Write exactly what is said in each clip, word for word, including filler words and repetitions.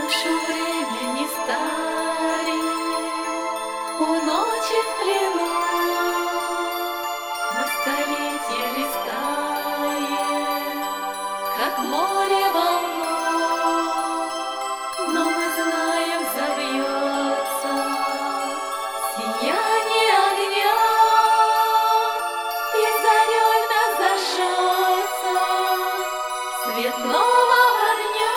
Наше время не стареет, у ночи в плену мы столетия листаем, как море волну, но мы знаем, забьется сияние огня, и зарей нас зажжется свет нового дня.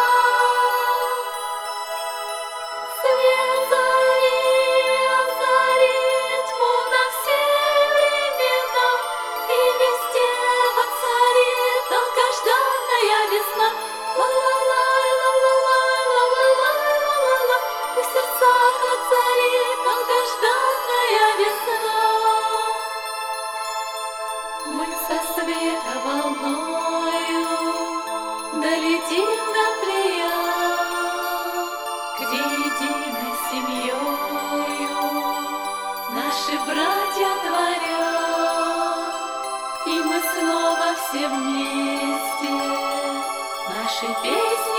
Свет зари озарит тьму на все времена, и везде воцарит долгожданная весна. Ла-ла-лай, ла-ла-лай, ла-ла-лай, ла-ла-ла, и в сердцах воцарит долгожданная весна. Мы со света волною долетим до Плеяд, где единой семьёю наши братья творят, и мы снова все вместе наши песни